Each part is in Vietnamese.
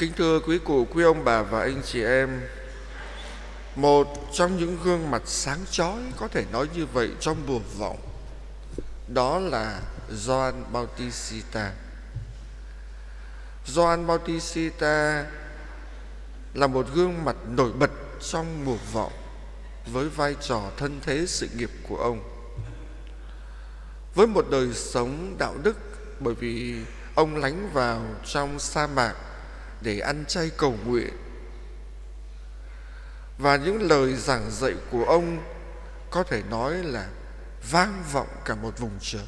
Kính thưa quý cụ, quý ông bà và anh chị em, một trong những gương mặt sáng chói có thể nói như vậy trong mùa vọng, đó là Gioan Bautista. Gioan Bautista là một gương mặt nổi bật trong mùa vọng với vai trò thân thế sự nghiệp của ông, với một đời sống đạo đức, bởi vì ông lánh vào trong sa mạc để ăn chay cầu nguyện, và những lời giảng dạy của ông có thể nói là vang vọng cả một vùng trời.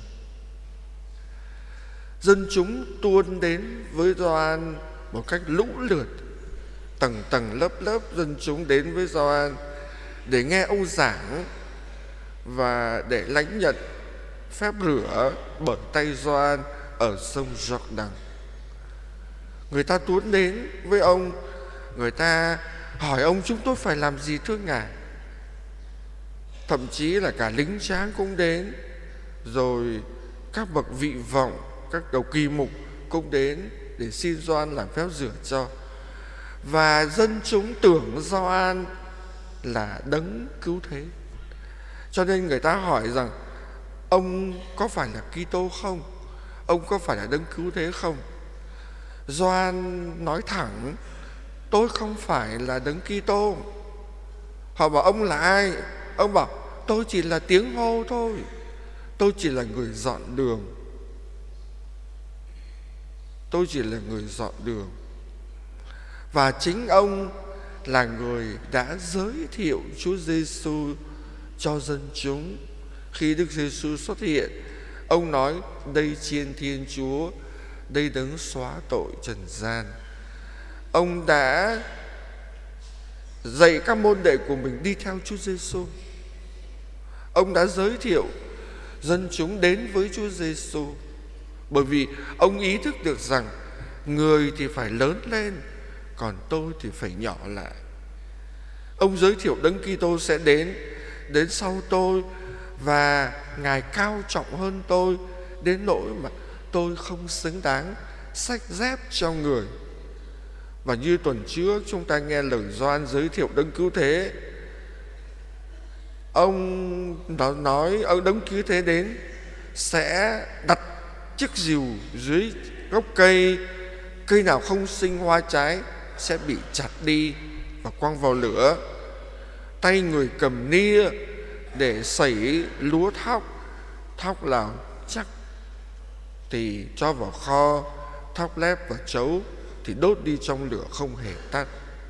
Dân chúng tuôn đến với Gioan một cách lũ lượt, tầng tầng lớp lớp dân chúng đến với Gioan để nghe ông giảng và để lãnh nhận phép rửa bởi tay Gioan ở sông Jordan. Người ta tuôn đến với ông, người ta hỏi ông: chúng tôi phải làm gì thưa Ngài? Thậm chí là cả lính tráng cũng đến, rồi các bậc vị vọng, các đầu kỳ mục cũng đến để xin Gioan làm phép rửa cho. Và dân chúng tưởng Gioan là đấng cứu thế, cho nên người ta hỏi rằng: ông có phải là Kitô không? Ông có phải là đấng cứu thế không? Gioan nói thẳng: tôi không phải là đấng Kitô. Họ bảo: ông là ai? Ông bảo: tôi chỉ là tiếng hô thôi, tôi chỉ là người dọn đường. Tôi chỉ là người dọn đường. Và chính ông là người đã giới thiệu Chúa Giêsu cho dân chúng. Khi Đức Giêsu xuất hiện, ông nói: đây Chiên Thiên Chúa, đây đấng xóa tội trần gian. Ông đã dạy các môn đệ của mình đi theo Chúa Giêsu. Ông đã giới thiệu dân chúng đến với Chúa Giêsu, bởi vì ông ý thức được rằng người thì phải lớn lên, còn tôi thì phải nhỏ lại. Ông giới thiệu đấng Kitô sẽ đến sau tôi, và Ngài cao trọng hơn tôi đến nỗi mà tôi không xứng đáng xách dép cho người. Và như tuần trước chúng ta nghe lời Gioan giới thiệu đấng cứu thế, ông nói ông đấng cứu thế đến sẽ đặt chiếc rìu dưới gốc cây, cây nào không sinh hoa trái sẽ bị chặt đi và quăng vào lửa. Tay người cầm nia để sẩy lúa thóc nào chắc thì cho vào kho, thóc lép và trấu thì đốt đi trong lửa không hề tắt.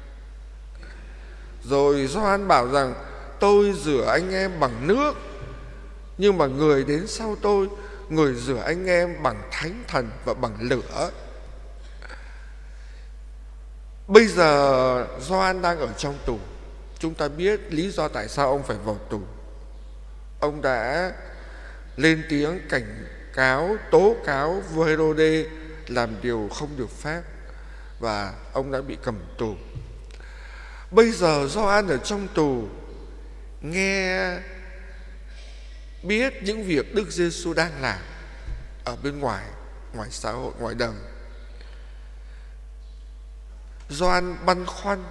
Rồi Gioan bảo rằng: tôi rửa anh em bằng nước, nhưng mà người đến sau tôi, người rửa anh em bằng Thánh Thần và bằng lửa. Bây giờ Gioan đang ở trong tù. Chúng ta biết lý do tại sao ông phải vào tù. Ông đã lên tiếng cảnh cáo, tố cáo vua Herode làm điều không được phép, và ông đã bị cầm tù. Bây giờ Gioan ở trong tù, nghe biết những việc Đức Giêsu đang làm ở bên ngoài xã hội, ngoài đời. Gioan băn khoăn.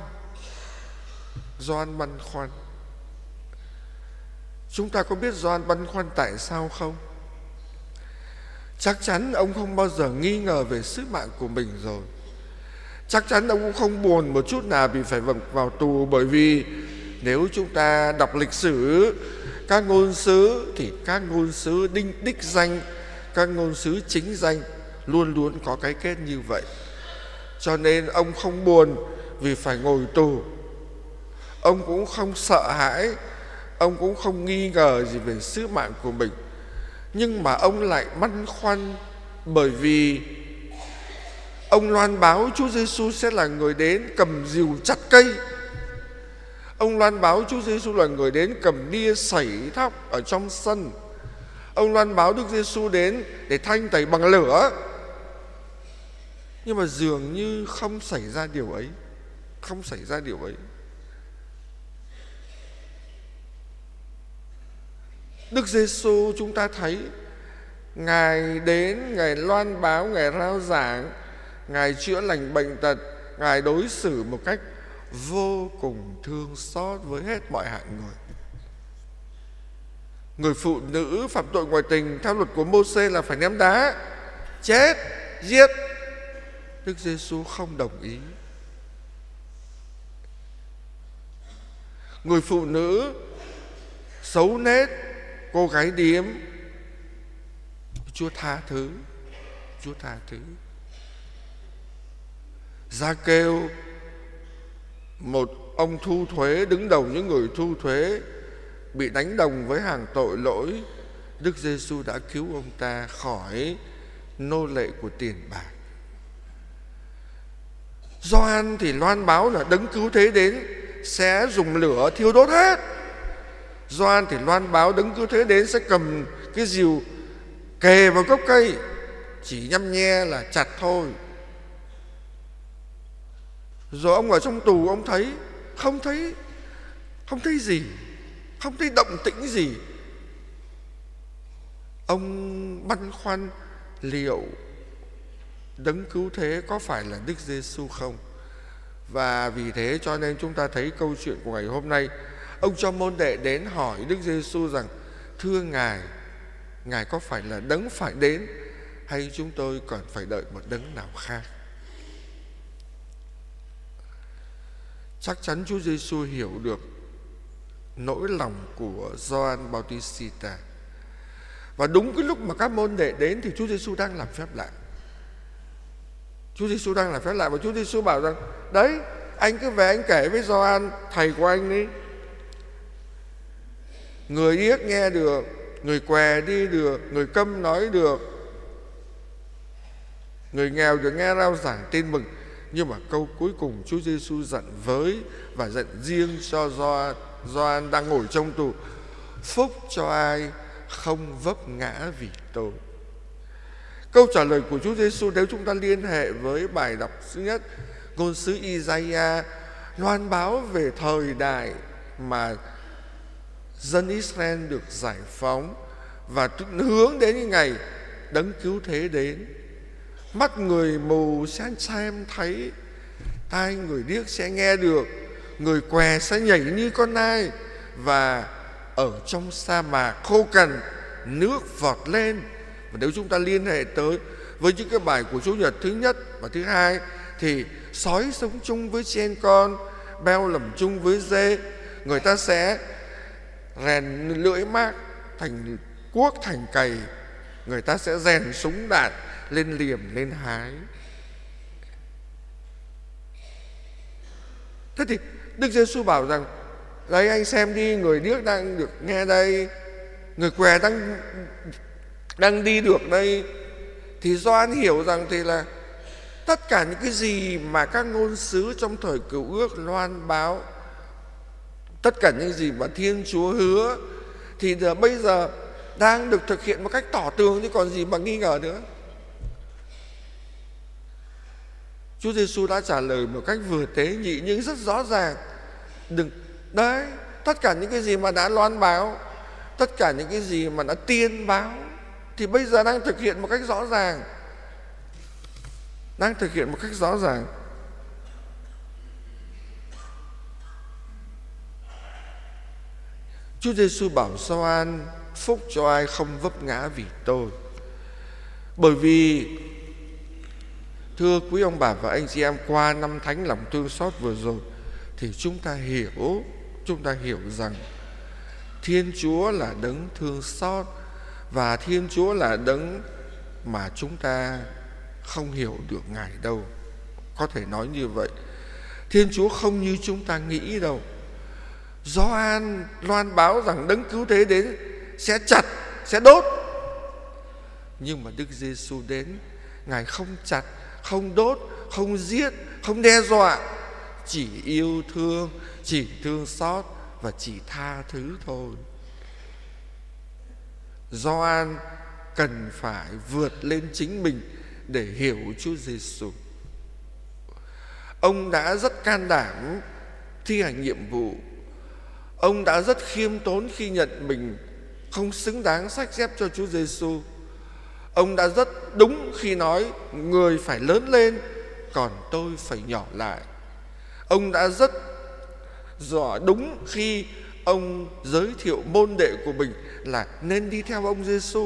Chúng ta có biết Gioan băn khoăn tại sao không? Chắc chắn ông không bao giờ nghi ngờ về sứ mạng của mình rồi. Chắc chắn ông cũng không buồn một chút nào vì phải vào tù, bởi vì nếu chúng ta đọc lịch sử các ngôn sứ thì các ngôn sứ đích danh, các ngôn sứ chính danh luôn luôn có cái kết như vậy. Cho nên ông không buồn vì phải ngồi tù. Ông cũng không sợ hãi, ông cũng không nghi ngờ gì về sứ mạng của mình. Nhưng mà ông lại băn khoăn, bởi vì ông loan báo Chúa Giêsu sẽ là người đến cầm rìu chặt cây. Ông loan báo Chúa Giêsu là người đến cầm nia sẩy thóc ở trong sân. Ông loan báo Đức Giêsu đến để thanh tẩy bằng lửa. Nhưng mà dường như không xảy ra điều ấy. Đức Giêsu chúng ta thấy Ngài đến, Ngài loan báo, Ngài rao giảng, Ngài chữa lành bệnh tật, Ngài đối xử một cách vô cùng thương xót với hết mọi hạng người. Người phụ nữ phạm tội ngoại tình theo luật của Mô-sê là phải ném đá, chết, giết. Đức Giêsu không đồng ý. Người phụ nữ xấu nết, cô gái điếm, Chúa tha thứ. Chúa tha thứ. Gia-kêu, một ông thu thuế, đứng đầu những người thu thuế, bị đánh đồng với hàng tội lỗi, Đức Giêsu đã cứu ông ta khỏi nô lệ của tiền bạc. Gioan thì loan báo là đấng cứu thế đến sẽ dùng lửa thiêu đốt hết. Gioan thì loan báo đấng cứu thế đến sẽ cầm cái rìu kề vào gốc cây, chỉ nhăm nhe là chặt thôi. Rồi ông ở trong tù, ông thấy không thấy gì, không thấy động tĩnh gì. Ông băn khoăn liệu đấng cứu thế có phải là Đức Giêsu không? Và vì thế cho nên chúng ta thấy câu chuyện của ngày hôm nay, ông cho môn đệ đến hỏi Đức Giêsu rằng: thưa Ngài có phải là đấng phải đến, hay chúng tôi còn phải đợi một đấng nào khác? Chắc chắn Chúa Giêsu hiểu được nỗi lòng của Gioan Bautista. Và đúng cái lúc mà các môn đệ đến thì Chúa Giêsu đang làm phép lạ. Chúa Giêsu đang làm phép lạ và Chúa Giêsu bảo rằng: đấy, anh cứ về anh kể với Gioan thầy của anh đi. Người điếc nghe được, người què đi được, người câm nói được, người nghèo được nghe rao giảng tin mừng. Nhưng mà câu cuối cùng Chúa Giêsu giận với và giận riêng cho Gioan đang ngồi trong tù: phúc cho ai không vấp ngã vì tôi. Câu trả lời của Chúa Giêsu nếu chúng ta liên hệ với bài đọc thứ nhất, ngôn sứ Isaiah loan báo về thời đại mà dân Israel được giải phóng và hướng đến những ngày đấng cứu thế đến. Mắt người mù sẽ xem thấy, tai người điếc sẽ nghe được, người què sẽ nhảy như con nai, và ở trong sa mạc khô cằn nước vọt lên. Và nếu chúng ta liên hệ tới với những cái bài của Chủ nhật thứ nhất và thứ hai thì sói sống chung với chiên con, beo lầm chung với dê, người ta sẽ rèn lưỡi mác thành cuốc thành cày, người ta sẽ rèn súng đạn lên liềm lên hái. Thế thì Đức Giêsu bảo rằng: đấy, anh xem đi, người điếc đang được nghe đây, người què đang đi được đây. Thì Gioan hiểu rằng thì là tất cả những cái gì mà các ngôn sứ trong thời Cựu Ước loan báo, tất cả những gì mà Thiên Chúa hứa thì bây giờ đang được thực hiện một cách tỏ tường, chứ còn gì mà nghi ngờ nữa. Chúa Giêsu đã trả lời một cách vừa tế nhị nhưng rất rõ ràng. Đấy, tất cả những cái gì mà đã loan báo, tất cả những cái gì mà đã tiên báo thì bây giờ đang thực hiện một cách rõ ràng. Đang thực hiện một cách rõ ràng. Chúa Giêsu bảo Gioan: phúc cho ai không vấp ngã vì tôi. Bởi vì thưa quý ông bà và anh chị em, qua năm thánh lòng thương xót vừa rồi thì chúng ta hiểu rằng Thiên Chúa là đấng thương xót, và Thiên Chúa là đấng mà chúng ta không hiểu được Ngài đâu. Có thể nói như vậy. Thiên Chúa không như chúng ta nghĩ đâu. Gioan loan báo rằng đấng cứu thế đến sẽ chặt, sẽ đốt. Nhưng mà Đức Giêsu đến, Ngài không chặt, không đốt, không giết, không đe dọa, chỉ yêu thương, chỉ thương xót và chỉ tha thứ thôi. Gioan cần phải vượt lên chính mình để hiểu Chúa Giêsu. Ông đã rất can đảm thi hành nhiệm vụ. Ông đã rất khiêm tốn khi nhận mình không xứng đáng xách dép cho Chúa Giêsu. Ông đã rất đúng khi nói người phải lớn lên, còn tôi phải nhỏ lại. Ông đã rất giỏi đúng khi ông giới thiệu môn đệ của mình là nên đi theo ông Giêsu.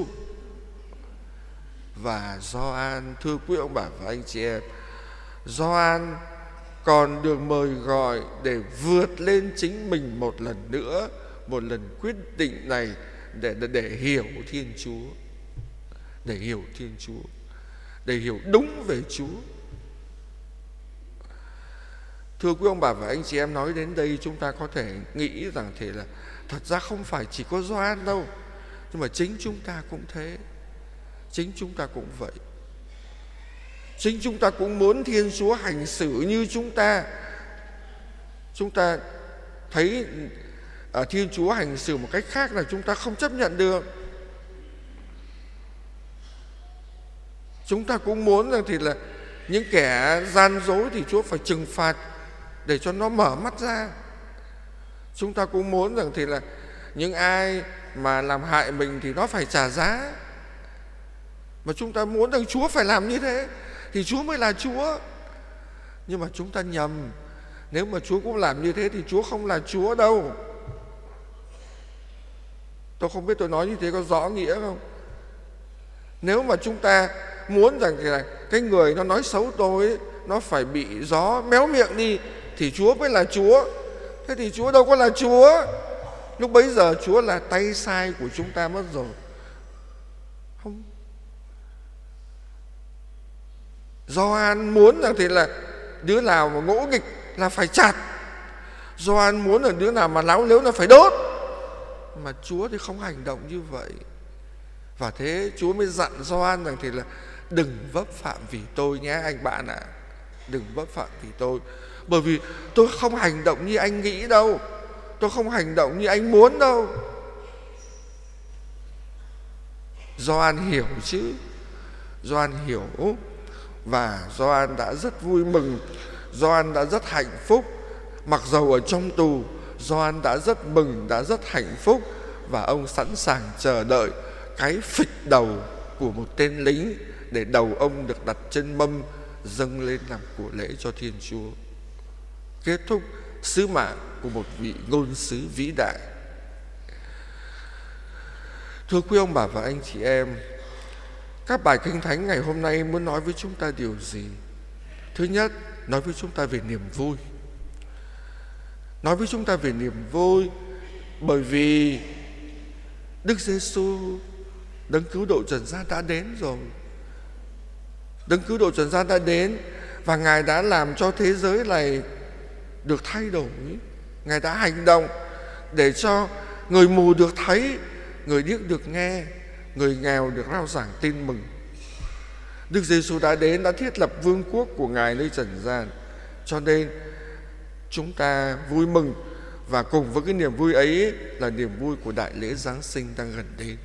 Và Gioan, thưa quý ông bà và anh chị em, Gioan còn được mời gọi để vượt lên chính mình một lần nữa, một lần quyết định này để hiểu Thiên Chúa, để hiểu Thiên Chúa, để hiểu đúng về Chúa. Thưa quý ông bà và anh chị em, nói đến đây chúng ta có thể nghĩ rằng thế là thật ra không phải chỉ có Gioan đâu, nhưng mà chính chúng ta cũng thế. Chính chúng ta cũng vậy. Chính chúng ta cũng muốn Thiên Chúa hành xử như chúng ta. Chúng ta thấy Thiên Chúa hành xử một cách khác là chúng ta không chấp nhận được. Chúng ta cũng muốn rằng thì là những kẻ gian dối thì Chúa phải trừng phạt để cho nó mở mắt ra. Chúng ta cũng muốn rằng thì là những ai mà làm hại mình thì nó phải trả giá. Mà chúng ta muốn rằng Chúa phải làm như thế thì Chúa mới là Chúa. Nhưng mà chúng ta nhầm. Nếu mà Chúa cũng làm như thế thì Chúa không là Chúa đâu. Tôi không biết tôi nói như thế có rõ nghĩa không. Nếu mà chúng ta muốn rằng là cái người nó nói xấu tôi ấy, nó phải bị gió méo miệng đi thì Chúa mới là Chúa. Thế thì Chúa đâu có là Chúa. Lúc bấy giờ Chúa là tay sai của chúng ta mất rồi. Không. Gioan muốn rằng thì là đứa nào mà ngỗ nghịch là phải chặt. Gioan muốn là đứa nào mà láo lếu là phải đốt. Mà Chúa thì không hành động như vậy. Và thế Chúa mới dặn Gioan rằng thì là đừng vấp phạm vì tôi nhé anh bạn ạ. Đừng vấp phạm vì tôi. Bởi vì tôi không hành động như anh nghĩ đâu. Tôi không hành động như anh muốn đâu. Gioan hiểu chứ. Gioan hiểu. Và Gioan đã rất vui mừng. Gioan đã rất hạnh phúc. Mặc dầu ở trong tù, Gioan đã rất mừng, đã rất hạnh phúc. Và ông sẵn sàng chờ đợi cái phịch đầu của một tên lính để đầu ông được đặt trên mâm dâng lên làm của lễ cho Thiên Chúa. Kết thúc sứ mạng của một vị ngôn sứ vĩ đại. Thưa quý ông bà và anh chị em, các bài Kinh Thánh ngày hôm nay muốn nói với chúng ta điều gì? Thứ nhất, nói với chúng ta về niềm vui. Nói với chúng ta về niềm vui bởi vì Đức Giêsu, Đấng cứu độ trần gian đã đến rồi. Đấng cứu độ trần gian đã đến và Ngài đã làm cho thế giới này được thay đổi. Ngài đã hành động để cho người mù được thấy, người điếc được nghe, người nghèo được rao giảng tin mừng. Đức Giêsu đã đến, đã thiết lập vương quốc của Ngài nơi trần gian. Cho nên chúng ta vui mừng. Và cùng với cái niềm vui ấy là niềm vui của đại lễ Giáng sinh đang gần đến.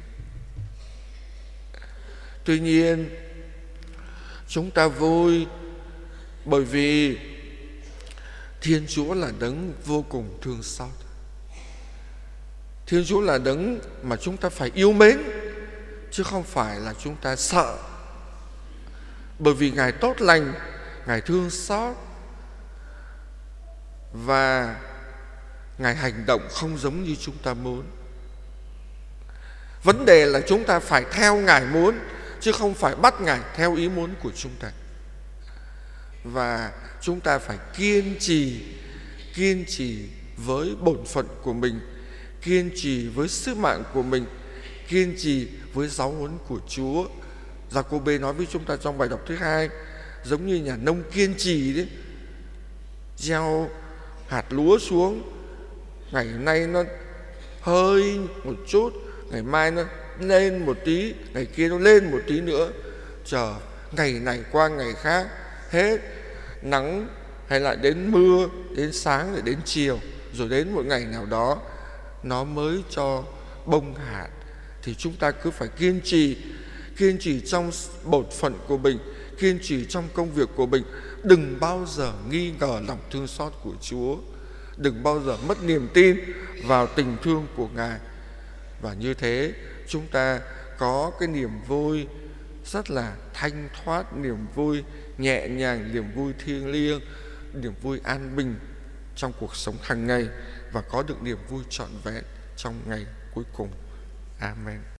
Tuy nhiên chúng ta vui bởi vì Thiên Chúa là Đấng vô cùng thương xót. Thiên Chúa là Đấng mà chúng ta phải yêu mến, chứ không phải là chúng ta sợ. Bởi vì Ngài tốt lành, Ngài thương xót và Ngài hành động không giống như chúng ta muốn. Vấn đề là chúng ta phải theo Ngài muốn, chứ không phải bắt Ngài theo ý muốn của chúng ta. Và chúng ta phải kiên trì với bổn phận của mình, kiên trì với sứ mạng của mình, kiên trì với giáo huấn của Chúa. Giacôbê nói với chúng ta trong bài đọc thứ 2, giống như nhà nông kiên trì đấy, gieo hạt lúa xuống, ngày nay nó hơi một chút, ngày mai nó lên một tí, ngày kia nó lên một tí nữa, chờ ngày này qua ngày khác, hết nắng hay lại đến mưa, đến sáng rồi đến chiều, rồi đến một ngày nào đó nó mới cho bông hạt. Thì chúng ta cứ phải kiên trì trong bổn phận của mình, kiên trì trong công việc của mình. Đừng bao giờ nghi ngờ lòng thương xót của Chúa, đừng bao giờ mất niềm tin vào tình thương của Ngài. Và như thế chúng ta có cái niềm vui rất là thanh thoát, niềm vui nhẹ nhàng, niềm vui thiêng liêng, niềm vui an bình trong cuộc sống hàng ngày và có được niềm vui trọn vẹn trong ngày cuối cùng. Amen.